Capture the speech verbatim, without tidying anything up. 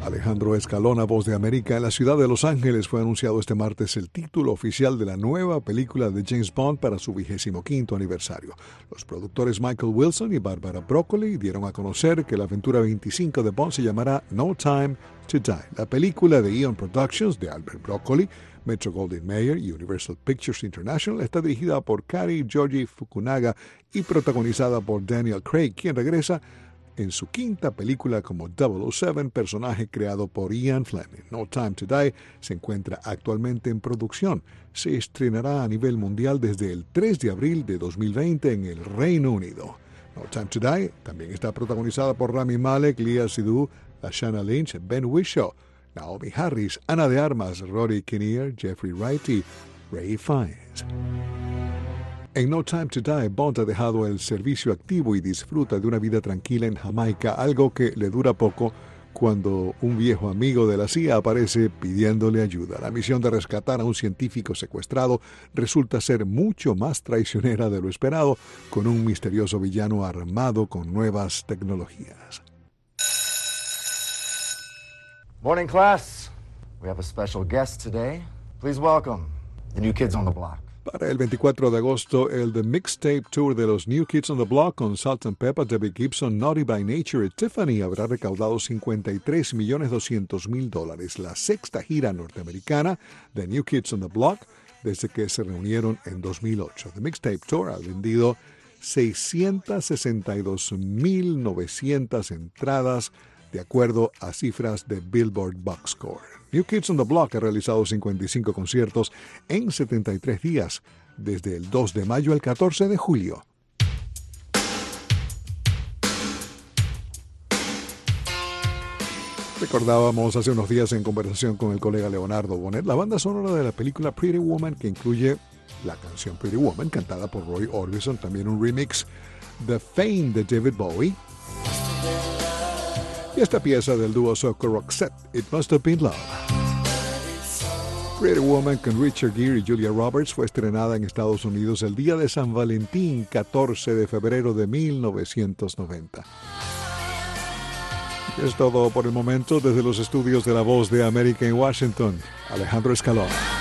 Alejandro Escalona, Voz de América. En la ciudad de Los Ángeles fue anunciado este martes el título oficial de la nueva película de James Bond para su vigésimo quinto aniversario. Los productores Michael Wilson y Barbara Broccoli dieron a conocer que la aventura veinticinco de Bond se llamará No Time to Die. La película de Eon Productions de Albert Broccoli, Metro-Goldwyn-Mayer y Universal Pictures International está dirigida por Kari Joji Fukunaga y protagonizada por Daniel Craig, quien regresa en su quinta película como double oh seven, personaje creado por Ian Fleming. No Time to Die se encuentra actualmente en producción. Se estrenará a nivel mundial desde el tres de abril de dos mil veinte en el Reino Unido. No Time to Die también está protagonizada por Rami Malek, Lea Seydoux, Lashana Lynch, Ben Whishaw, Naomi Harris, Ana de Armas, Rory Kinnear, Jeffrey Wright y Ray Fiennes. En No Time to Die, Bond ha dejado el servicio activo y disfruta de una vida tranquila en Jamaica, algo que le dura poco cuando un viejo amigo de la C I A aparece pidiéndole ayuda. La misión de rescatar a un científico secuestrado resulta ser mucho más traicionera de lo esperado, con un misterioso villano armado con nuevas tecnologías. Morning, class. We have a special guest today. Please welcome the New Kids on the Block. Para el veinticuatro de agosto, el The Mixtape Tour de los New Kids on the Block con Salt and Pepper, Debbie Gibson, Naughty by Nature y Tiffany habrá recaudado cincuenta y tres millones doscientos mil dólares, la sexta gira norteamericana de New Kids on the Block desde que se reunieron en dos mil ocho. The Mixtape Tour ha vendido seiscientas sesenta y dos mil novecientas entradas de acuerdo a cifras de Billboard Box Score. New Kids on the Block ha realizado cincuenta y cinco conciertos en setenta y tres días, desde el dos de mayo al catorce de julio. Recordábamos hace unos días en conversación con el colega Leonardo Bonet la banda sonora de la película Pretty Woman, que incluye la canción Pretty Woman, cantada por Roy Orbison, también un remix de Fame de David Bowie, y esta pieza del dúo soca Roxette, It Must Have Been Love. Pretty Woman con Richard Gere y Julia Roberts fue estrenada en Estados Unidos el día de San Valentín, catorce de febrero de mil novecientos noventa. Es todo por el momento desde los estudios de La Voz de América en Washington. Alejandro Escalona.